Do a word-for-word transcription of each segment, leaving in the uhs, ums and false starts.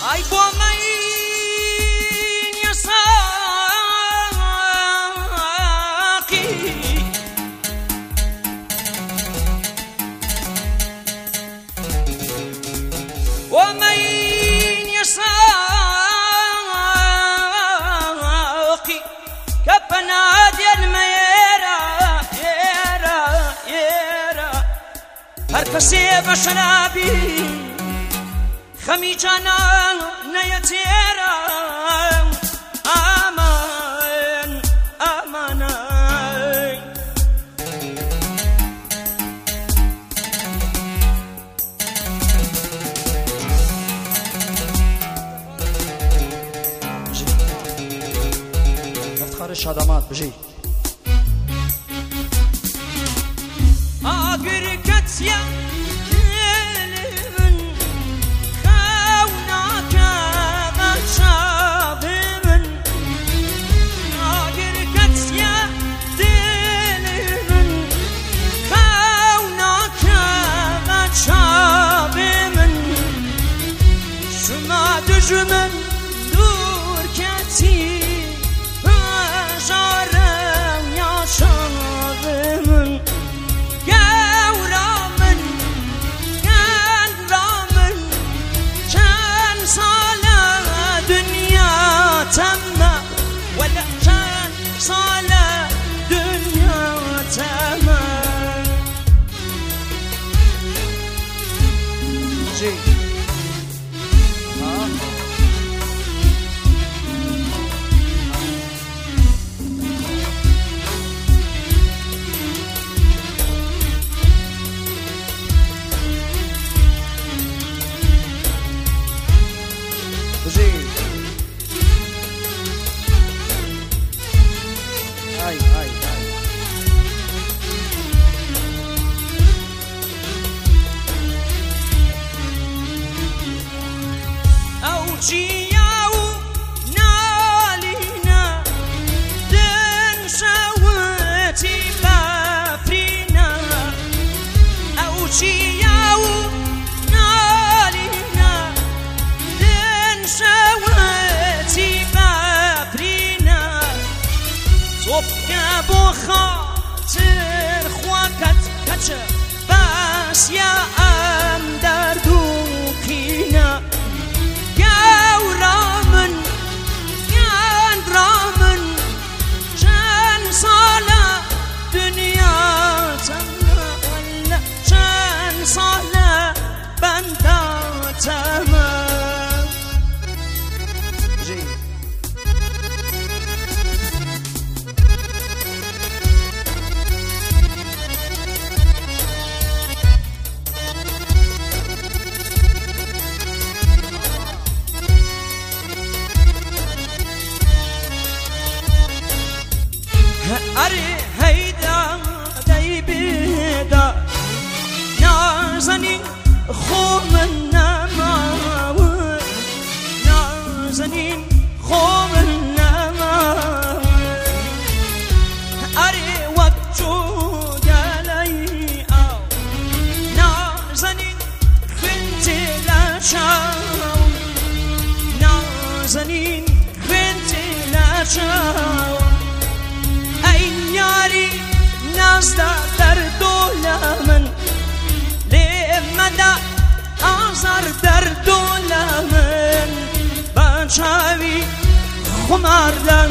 ای با من یا ساقی و من یا ساقی که بنادی المیرا یرا یرا هر کسی بشرابی خمی جانا نیتیرا آمان آمانای افتخار شادامات بجی آگر کتیا من دور کتی بجارم یا شاق من گورا من گل را من چند سال دنیا تمه ولا چند سال دنیا تمه جی Ay, ay, ay. أوجياو نالينا دن شوتي بافرينا أوجياو نالينا دن شوتي بافرينا صبح بو خاطر خواكت كتش بس يا أم دردو كينا رامن یان رامن چند ساله دنیا تمه ولا چند ساله بنده تمه جی أري هيدا داي بيدا نازنين خو من نماوي نازنين خو من نماوي أري وقتو دالي أو نازنين خنتي لا شاو نازنين خنتي لا شاو یاری نازده در دولمن لیمده آزار در دولمن بچاوی خمار در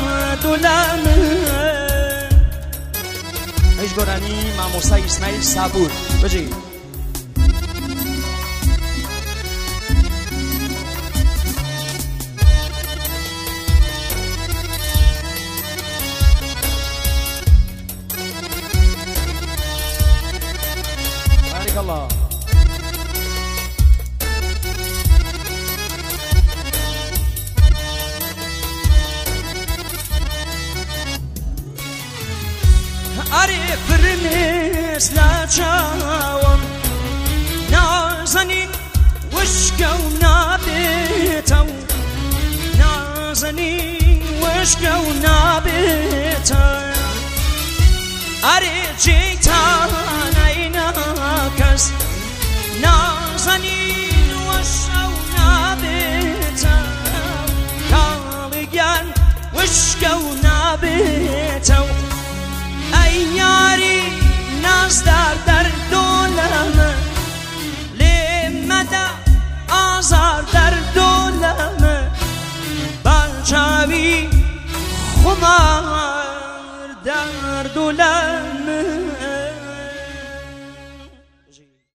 دولمن اجبرانی ماموسا اسماعیل صبور بجی الله أري فرمس لا تشاوم نازنين وشكو نابتو نازنين وشكو نابتو أري جيتان عيناكس نازنين وشو نابتو وشکە و نابێتەوە ئەی یاری نازدار دەردۆلەمە لێ مەدە ئازار دەردۆلەمە باچاوی خمار دەردۆلەمە